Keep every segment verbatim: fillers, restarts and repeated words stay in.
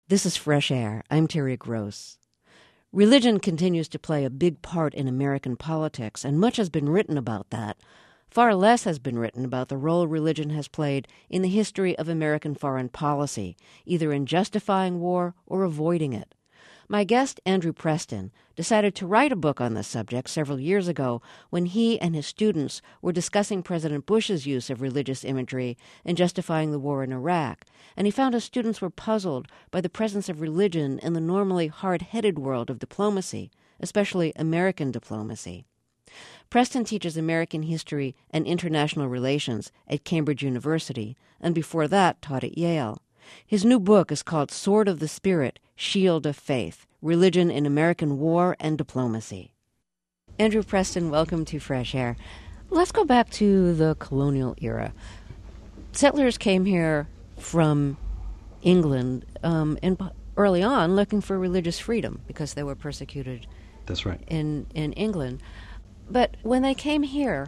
This is Fresh Air. I'm Terry Gross. Religion continues to play a big part in American politics, and much has been written about that. Far less has been written about the role religion has played in the history of American foreign policy, either in justifying war or avoiding it. My guest, Andrew Preston, decided to write a book on this subject several years ago when he and his students were discussing President Bush's use of religious imagery in justifying the war in Iraq, and he found his students were puzzled by the presence of religion in the normally hard-headed world of diplomacy, especially American diplomacy. Preston teaches American history and international relations at Cambridge University, and before that taught at Yale. His new book is called Sword of the Spirit, Shield of Faith, Religion in American War and Diplomacy. Andrew Preston, welcome to Fresh Air. Let's go back to the colonial era. Settlers came here from England um, and early on looking for religious freedom because they were persecuted. That's right. in, in England. But when they came here,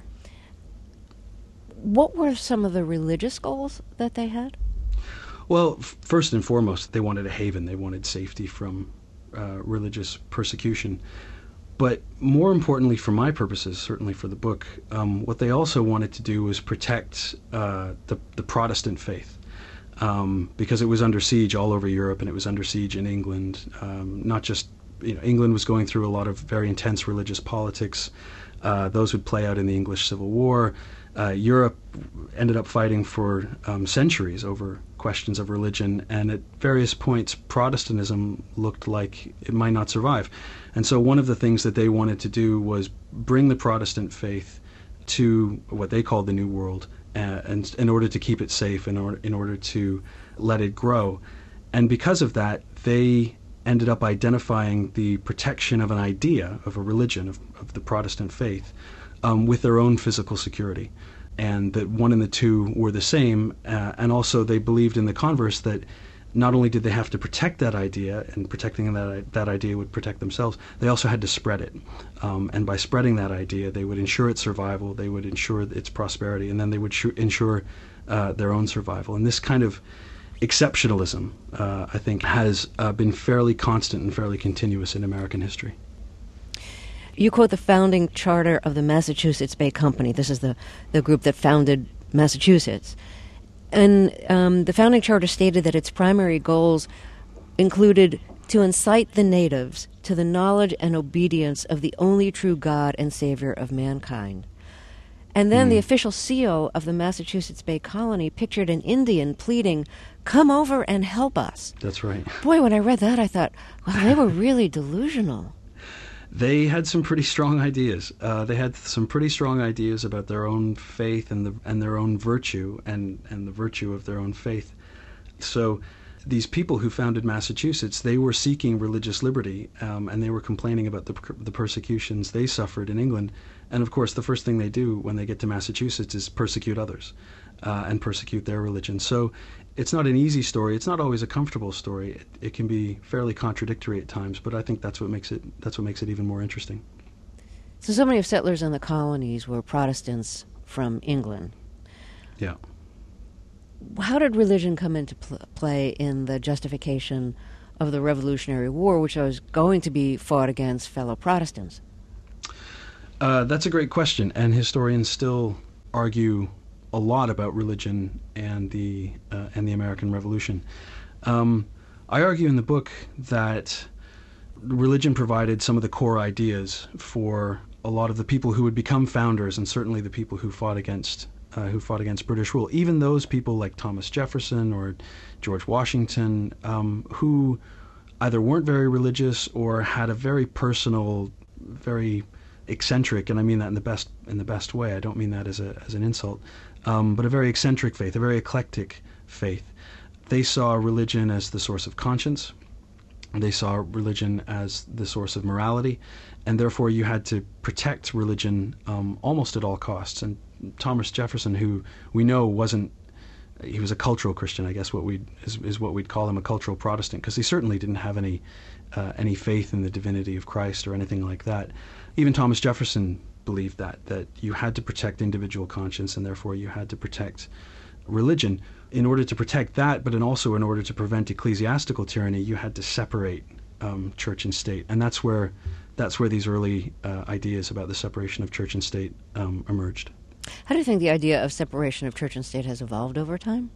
what were some of the religious goals that they had? Well, f- first and foremost, they wanted a haven. They wanted safety from uh, religious persecution. But more importantly, for my purposes, certainly for the book, um, what they also wanted to do was protect uh, the, the Protestant faith, um, because it was under siege all over Europe, and it was under siege in England. Um, not just, you know, England was going through a lot of very intense religious politics. Uh, those would play out in the English Civil War. Uh, Europe ended up fighting for um, centuries over questions of religion, and at various points Protestantism looked like it might not survive. And so one of the things that they wanted to do was bring the Protestant faith to what they called the New World, uh, and in order to keep it safe, in order, in order to let it grow. And because of that, they ended up identifying the protection of an idea, of a religion, of, of the Protestant faith, um, with their own physical security, and that one and the two were the same. Uh, and also they believed in the converse that not only did they have to protect that idea, and protecting that that idea would protect themselves, they also had to spread it. Um, and by spreading that idea, they would ensure its survival, they would ensure its prosperity, and then they would sh- ensure uh, their own survival. And this kind of exceptionalism, uh, I think, has uh, been fairly constant and fairly continuous in American history. You quote the founding charter of the Massachusetts Bay Company. This is the, the group that founded Massachusetts. And um, the founding charter stated that its primary goals included to incite the natives to the knowledge and obedience of the only true God and Savior of mankind. And then mm. the official seal of the Massachusetts Bay Colony pictured an Indian pleading, "Come over and help us." That's right. Boy, when I read that, I thought, well, they were really delusional. They had some pretty strong ideas. Uh, they had some pretty strong ideas about their own faith and the and their own virtue and, and the virtue of their own faith. So these people who founded Massachusetts, they were seeking religious liberty, um, and they were complaining about the, the persecutions they suffered in England. And of course, the first thing they do when they get to Massachusetts is persecute others uh, and persecute their religion. So it's not an easy story. It's not always a comfortable story. It, it can be fairly contradictory at times, but I think that's what makes it that's what makes it even more interesting. So, so many of settlers in the colonies were Protestants from England. Yeah. How did religion come into pl- play in the justification of the Revolutionary War, which was going to be fought against fellow Protestants? Uh, that's a great question, and historians still argue a lot about religion and the uh, and the American Revolution. Um, I argue in the book that religion provided some of the core ideas for a lot of the people who would become founders, and certainly the people who fought against uh, who fought against British rule. Even those people like Thomas Jefferson or George Washington, um, who either weren't very religious or had a very personal, very eccentric, and I mean that in the best in the best way. I don't mean that as a as an insult, um, but a very eccentric faith, a very eclectic faith. They saw religion as the source of conscience. They saw religion as the source of morality, and therefore you had to protect religion um, almost at all costs. And Thomas Jefferson, who we know wasn't, he was a cultural Christian, I guess what we is, is what we'd call him, a cultural Protestant, because he certainly didn't have any uh, any faith in the divinity of Christ or anything like that. Even Thomas Jefferson believed that that you had to protect individual conscience, and therefore you had to protect religion. in order to protect that, but in also in order to prevent ecclesiastical tyranny, you had to separate um, church and state, and that's where that's where these early uh, ideas about the separation of church and state um, emerged. How do you think the idea of separation of church and state has evolved over time?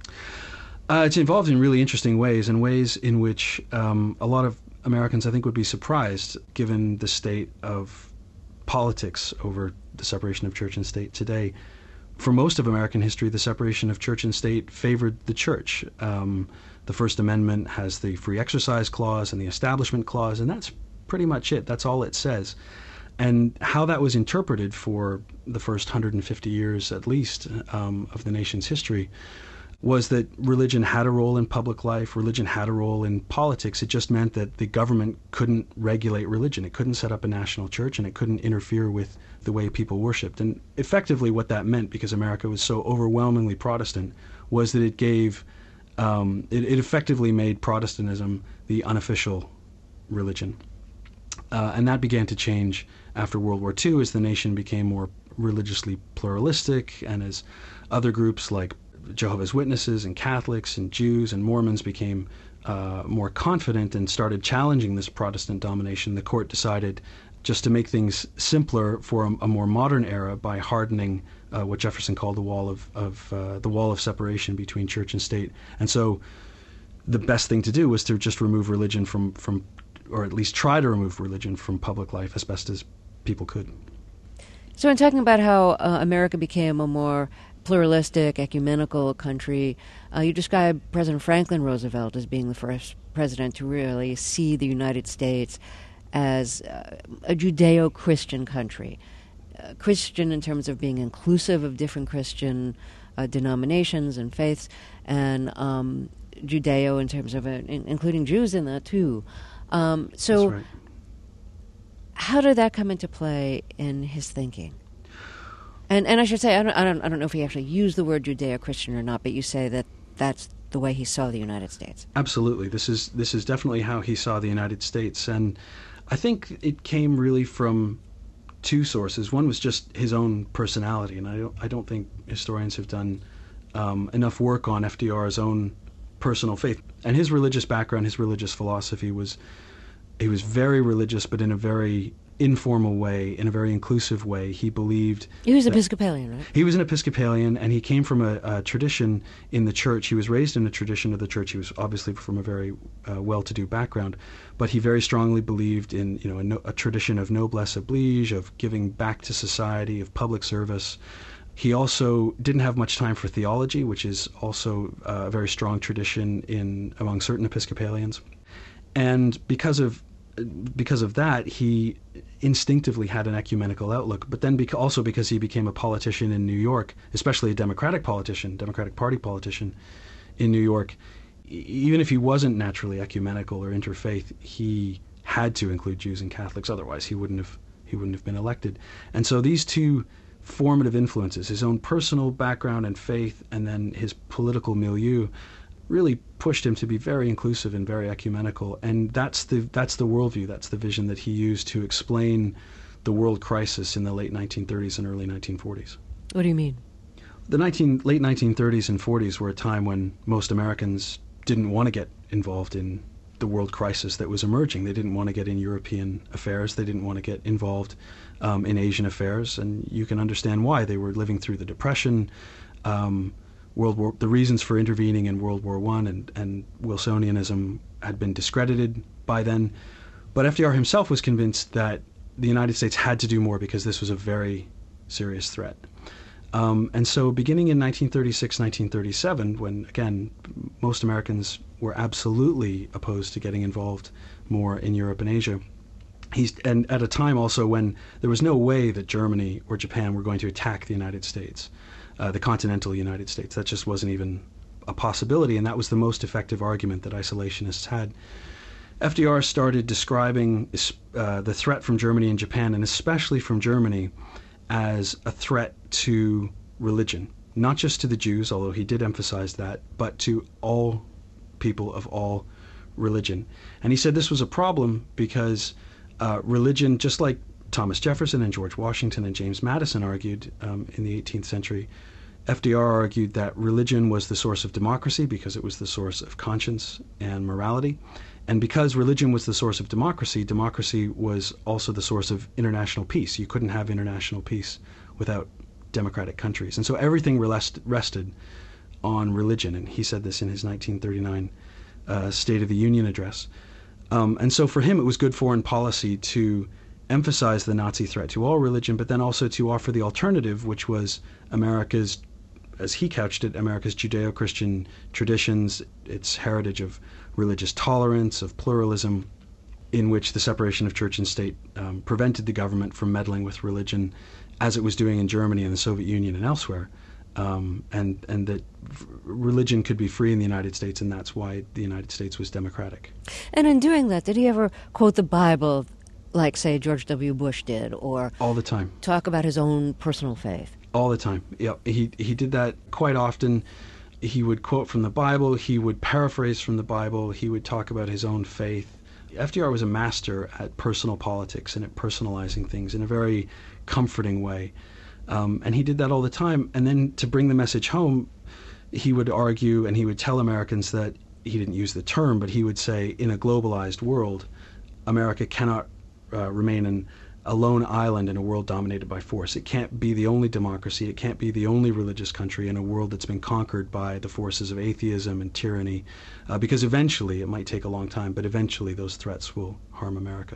Uh, it's evolved in really interesting ways, and ways in which um, a lot of Americans, I think, would be surprised given the state of politics over the separation of church and state today. For most of American history, the separation of church and state favored the church. Um, the First Amendment has the Free Exercise Clause and the Establishment Clause, and that's pretty much it. That's all it says. And how that was interpreted for the first one hundred fifty years, at least, um, of the nation's history, was that religion had a role in public life, religion had a role in politics. It just meant that the government couldn't regulate religion. It couldn't set up a national church, and it couldn't interfere with the way people worshipped. And effectively what that meant, because America was so overwhelmingly Protestant, was that it gave, um, it, it effectively made Protestantism the unofficial religion. Uh, and that began to change after World War Two as the nation became more religiously pluralistic, and as other groups like Jehovah's Witnesses and Catholics and Jews and Mormons became uh, more confident and started challenging this Protestant domination. The court decided just to make things simpler for a, a more modern era by hardening uh, what Jefferson called the wall of, of uh, the wall of separation between church and state. And so the best thing to do was to just remove religion from, from or at least try to remove religion from public life as best as people could. So in talking about how uh, America became a more pluralistic, ecumenical country, uh, you describe President Franklin Roosevelt as being the first president to really see the United States as uh, a Judeo-Christian country. Uh, Christian in terms of being inclusive of different Christian uh, denominations and faiths, and um, Judeo in terms of, uh, in, including Jews in that too. Um, so That's right. How did that come into play in his thinking? And and I should say, I don't, I don't, I don't know if he actually used the word Judeo-Christian or not, but you say that that's the way he saw the United States. Absolutely, this is this is definitely how he saw the United States, and I think it came really from two sources. One was just his own personality, and I don't I don't think historians have done um, enough work on F D R's own personal faith and his religious background. His religious philosophy was he was very religious, but in a very informal way, in a very inclusive way. He believed... He was Episcopalian, right? He was an Episcopalian, and he came from a, a tradition in the church. He was raised in a tradition of the church. He was obviously from a very uh, well-to-do background, but he very strongly believed in, you know, a, no, a tradition of noblesse oblige, of giving back to society, of public service. He also didn't have much time for theology, which is also uh, a very strong tradition in among certain Episcopalians. And because of because of that, he instinctively had an ecumenical outlook, but then bec- also because he became a politician in New York, especially a Democratic politician, Democratic Party politician in New York, e- even if he wasn't naturally ecumenical or interfaith, he had to include Jews and Catholics, otherwise he wouldn't have he wouldn't have been elected. And so these two formative influences, his own personal background and faith, and then his political milieu, really pushed him to be very inclusive and very ecumenical, and that's the that's the worldview, that's the vision that he used to explain the world crisis in the late nineteen thirties and early nineteen forties. What do you mean? The nineteen, late nineteen thirties and forties were a time when most Americans didn't want to get involved in the world crisis that was emerging. They didn't want to get in European affairs. They didn't want to get involved um, in Asian affairs, and you can understand why. They were living through the Depression. Um, World War, the reasons for intervening in World War One and, and Wilsonianism had been discredited by then. But F D R himself was convinced that the United States had to do more because this was a very serious threat. Um, and so beginning in nineteen thirty-six, nineteen thirty-seven, when, again, most Americans were absolutely opposed to getting involved more in Europe and Asia, he's, and at a time also when there was no way that Germany or Japan were going to attack the United States. Uh, the continental United States. That just wasn't even a possibility, and that was the most effective argument that isolationists had. F D R started describing uh, the threat from Germany and Japan, and especially from Germany, as a threat to religion, not just to the Jews, although he did emphasize that, but to all people of all religion. And he said this was a problem because uh, religion, just like Thomas Jefferson and George Washington and James Madison argued um, in the eighteenth century, F D R argued that religion was the source of democracy because it was the source of conscience and morality. And because religion was the source of democracy, democracy was also the source of international peace. You couldn't have international peace without democratic countries. And so everything rested on religion. And he said this in his nineteen thirty-nine uh, State of the Union address. Um, and so for him, it was good foreign policy to emphasize the Nazi threat to all religion, but then also to offer the alternative, which was America's, as he couched it, America's Judeo-Christian traditions, its heritage of religious tolerance, of pluralism, in which the separation of church and state um, prevented the government from meddling with religion, as it was doing in Germany and the Soviet Union and elsewhere, um, and and that religion could be free in the United States, and that's why the United States was democratic. And in doing that, did he ever quote the Bible, like, say, George W. Bush did, or all the time, talk about his own personal faith? All the time. Yeah, he he did that quite often. He would quote from the Bible. He would paraphrase from the Bible. He would talk about his own faith. F D R was a master at personal politics and at personalizing things in a very comforting way. Um, and he did that all the time. And then to bring the message home, he would argue and he would tell Americans that, he didn't use the term, but he would say, in a globalized world, America cannot uh, remain an a lone island in a world dominated by force. It can't be the only democracy. It can't be the only religious country in a world that's been conquered by the forces of atheism and tyranny, uh, because eventually, it might take a long time, but eventually those threats will harm America.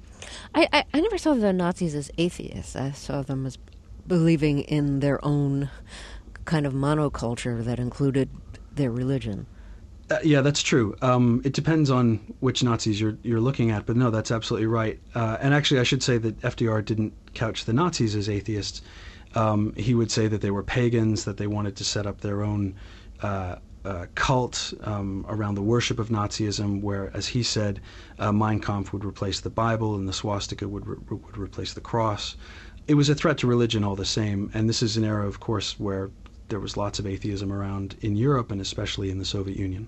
I, I, I never saw the Nazis as atheists. I saw them as believing in their own kind of monoculture that included their religion. Uh, yeah, that's true. Um, it depends on which Nazis you're you're looking at, but no, that's absolutely right. Uh, and actually, I should say that F D R didn't couch the Nazis as atheists. Um, he would say that they were pagans, that they wanted to set up their own uh, uh, cult um, around the worship of Nazism, where, as he said, uh, Mein Kampf would replace the Bible and the swastika would re- would replace the cross. It was a threat to religion all the same, and this is an era, of course, where there was lots of atheism around in Europe and especially in the Soviet Union.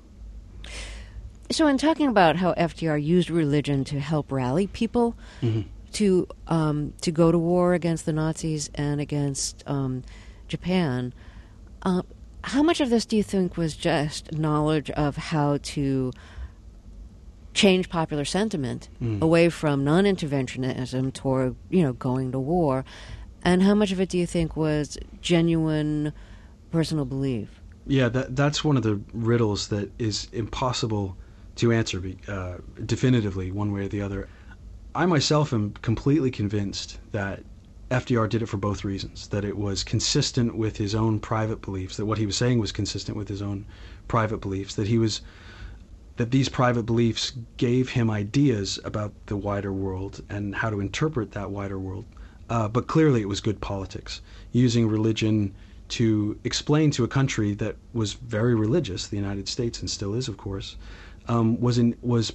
So in talking about how F D R used religion to help rally people mm-hmm. to um, to go to war against the Nazis and against um, Japan, uh, how much of this do you think was just knowledge of how to change popular sentiment mm. away from non-interventionism toward, you know, going to war, and how much of it do you think was genuine personal belief? Yeah, that that's one of the riddles that is impossible to answer uh, definitively one way or the other. I myself am completely convinced that F D R did it for both reasons, that it was consistent with his own private beliefs, that what he was saying was consistent with his own private beliefs, that he was that these private beliefs gave him ideas about the wider world and how to interpret that wider world. Uh, but clearly it was good politics, using religion to explain to a country that was very religious, the United States, and still is, of course, um, was an, was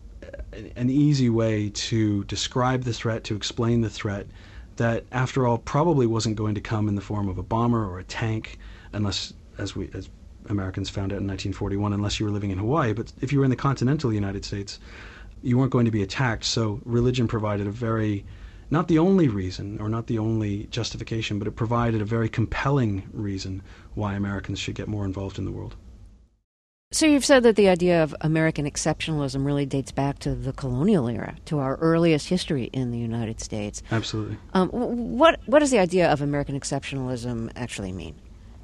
an easy way to describe the threat, to explain the threat, that, after all, probably wasn't going to come in the form of a bomber or a tank, unless, as we as Americans found out in nineteen forty-one, unless you were living in Hawaii. But if you were in the continental United States, you weren't going to be attacked. So religion provided a very, not the only reason, or not the only justification, but it provided a very compelling reason why Americans should get more involved in the world. So you've said that the idea of American exceptionalism really dates back to the colonial era, to our earliest history in the United States. Absolutely. Um, what what does the idea of American exceptionalism actually mean?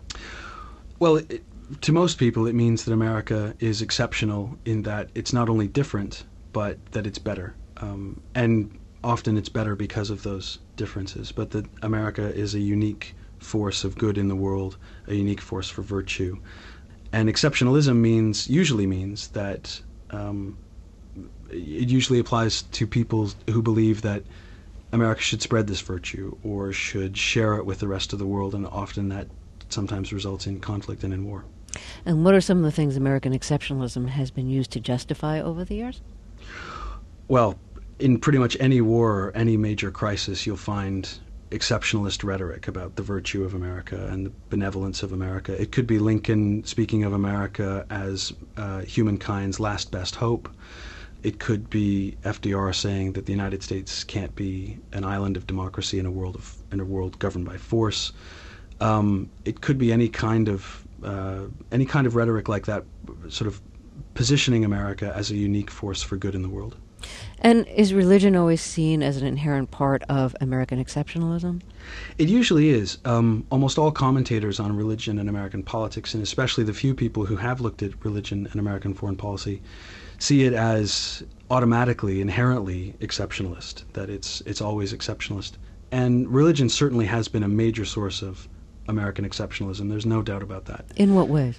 Well, it, to most people, it means that America is exceptional in that it's not only different, but that it's better. Um, and often it's better because of those differences, but that America is a unique force of good in the world, a unique force for virtue. And exceptionalism means, usually means, that um, it usually applies to people who believe that America should spread this virtue or should share it with the rest of the world, and often that sometimes results in conflict and in war. And what are some of the things American exceptionalism has been used to justify over the years? Well, in pretty much any war or any major crisis, you'll find exceptionalist rhetoric about the virtue of America and the benevolence of America. It could be Lincoln speaking of America as uh, humankind's last best hope. It could be F D R saying that the United States can't be an island of democracy in a world of in a world governed by force. Um, it could be any kind of uh, any kind of rhetoric like that, sort of positioning America as a unique force for good in the world. And is religion always seen as an inherent part of American exceptionalism? It usually is. Um, almost all commentators on religion and American politics, and especially the few people who have looked at religion and American foreign policy, see it as automatically, inherently exceptionalist, that it's it's always exceptionalist. And religion certainly has been a major source of American exceptionalism. There's no doubt about that. In what ways?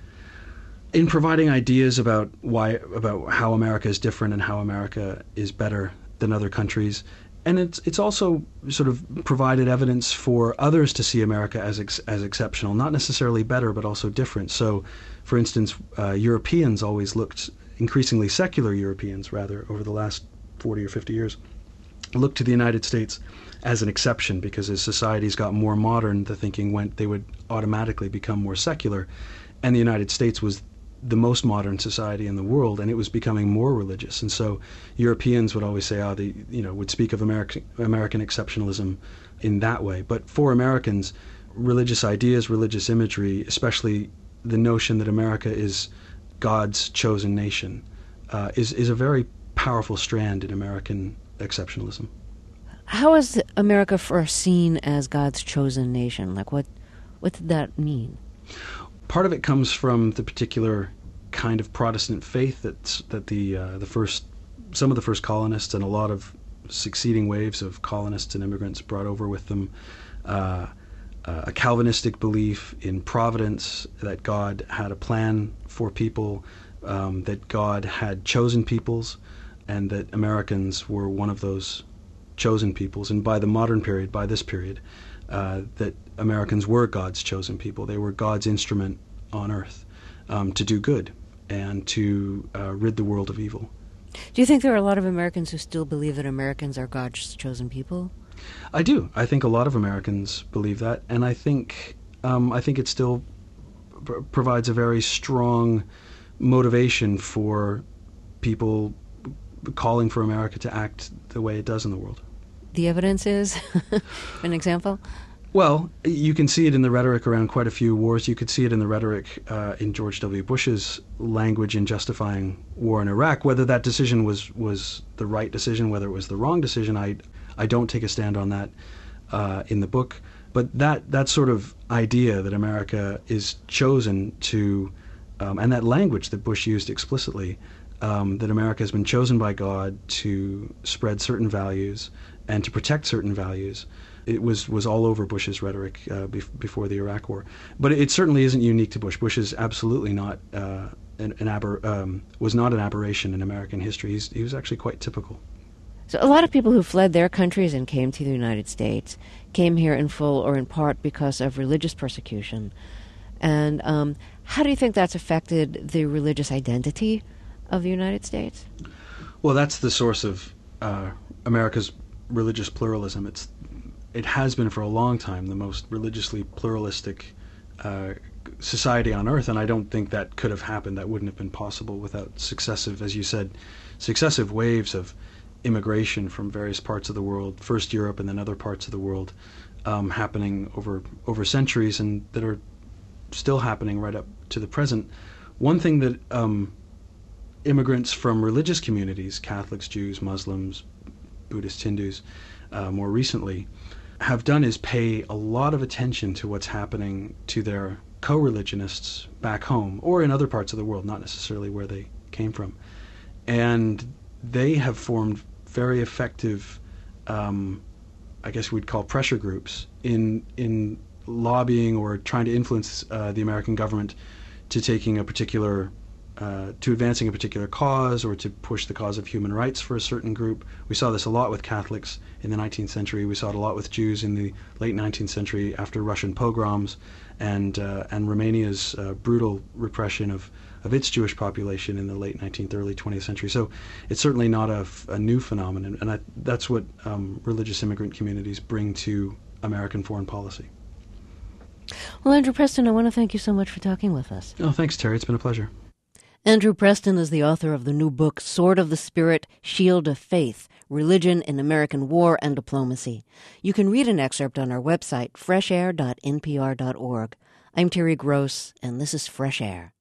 In providing ideas about why, about how America is different and how America is better than other countries, and it's it's also sort of provided evidence for others to see America as ex, as exceptional, not necessarily better, but also different. So, for instance, uh, Europeans always looked, increasingly secular Europeans rather, over the last forty or fifty years, looked to the United States as an exception, because as societies got more modern, the thinking went they would automatically become more secular, and the United States was the most modern society in the world, and it was becoming more religious. And so Europeans would always say, oh, the, you know, would speak of American, American exceptionalism in that way. But for Americans, religious ideas, religious imagery, especially the notion that America is God's chosen nation, uh, is, is a very powerful strand in American exceptionalism. How is America first seen as God's chosen nation? Like, what, what did that mean? Part of it comes from the particular kind of Protestant faith that's, that the uh, the first some of the first colonists and a lot of succeeding waves of colonists and immigrants brought over with them. Uh, uh, a Calvinistic belief in providence, that God had a plan for people, um, that God had chosen peoples, and that Americans were one of those chosen peoples. And by the modern period, by this period, Uh, that Americans were God's chosen people. They were God's instrument on earth um, to do good and to uh, rid the world of evil. Do you think there are a lot of Americans who still believe that Americans are God's chosen people? I do. I think a lot of Americans believe that, and I think um, I think it still pr- provides a very strong motivation for people calling for America to act the way it does in the world. The evidence is an example? Well, you can see it in the rhetoric around quite a few wars. You could see it in the rhetoric uh, in George W. Bush's language in justifying war in Iraq. Whether that decision was, was the right decision, whether it was the wrong decision, I I don't take a stand on that uh, in the book. But that, that sort of idea that America is chosen to, um, and that language that Bush used explicitly, um, that America has been chosen by God to spread certain values and to protect certain values, it was, was all over Bush's rhetoric uh, bef- before the Iraq War. But it certainly isn't unique to Bush. Bush is absolutely not uh, an, an aber- um, was not an aberration in American history. He's, he was actually quite typical. So a lot of people who fled their countries and came to the United States came here in full or in part because of religious persecution. And um, how do you think that's affected the religious identity of the United States? Well, that's the source of uh, America's religious pluralism. It's it has been for a long time the most religiously pluralistic uh, society on earth, and I don't think that could have happened. That wouldn't have been possible without successive, as you said, successive waves of immigration from various parts of the world, first Europe and then other parts of the world, um, happening over over centuries, and that are still happening right up to the present. One thing that um, immigrants from religious communities, Catholics, Jews, Muslims, Buddhists, Hindus, uh, more recently, have done is pay a lot of attention to what's happening to their co-religionists back home or in other parts of the world, not necessarily where they came from. And they have formed very effective, um, I guess we'd call pressure groups in in lobbying or trying to influence uh, the American government to taking a particular Uh, to advancing a particular cause or to push the cause of human rights for a certain group. We saw this a lot with Catholics in the nineteenth century. We saw it a lot with Jews in the late nineteenth century after Russian pogroms and uh, and Romania's uh, brutal repression of, of its Jewish population in the late nineteenth, early twentieth century. So it's certainly not a, a new phenomenon, and I, that's what um, religious immigrant communities bring to American foreign policy. Well, Andrew Preston, I want to thank you so much for talking with us. Oh, thanks, Terry. It's been a pleasure. Andrew Preston is the author of the new book, Sword of the Spirit, Shield of Faith, Religion in American War and Diplomacy. You can read an excerpt on our website, fresh air dot n p r dot org. I'm Terry Gross, and this is Fresh Air.